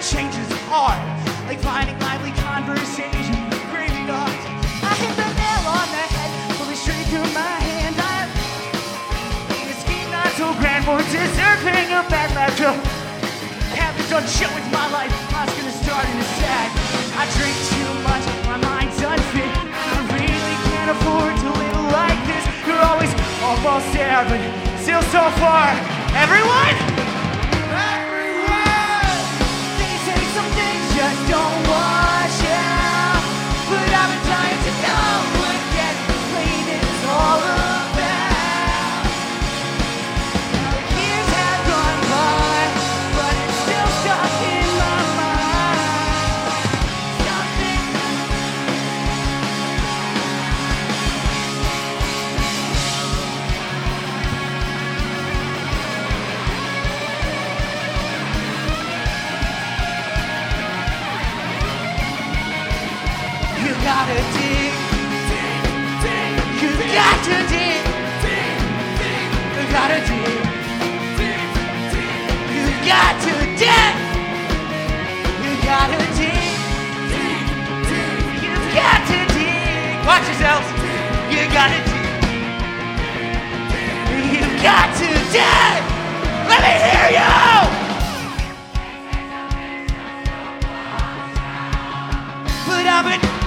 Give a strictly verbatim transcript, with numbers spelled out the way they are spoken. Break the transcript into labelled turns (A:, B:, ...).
A: change is hard, like finding lively conversation, craving art. I hit the nail on the head, pull it straight through my hand. I ain't a scheme not so grand for deserving a bad laughter. I haven't done shit with my life, I was gonna start in a sad. I drink too much, my mind's unfit. I really can't afford to live like this. You're always almost there, but still so far. Everyone? Everyone! They say some things just don't wash out, but I've been trying to know what getting played is all about. Now the years have gone by, but it's still stuck in my mind. Something you gotta dig, dig, dig. You got to dig, dig, dig. You gotta dig, dig, dig. You got to dig. You gotta dig, dig, dig. You got to dig. Watch yourselves. You gotta dig. You got to dig. Let me hear you. But I've been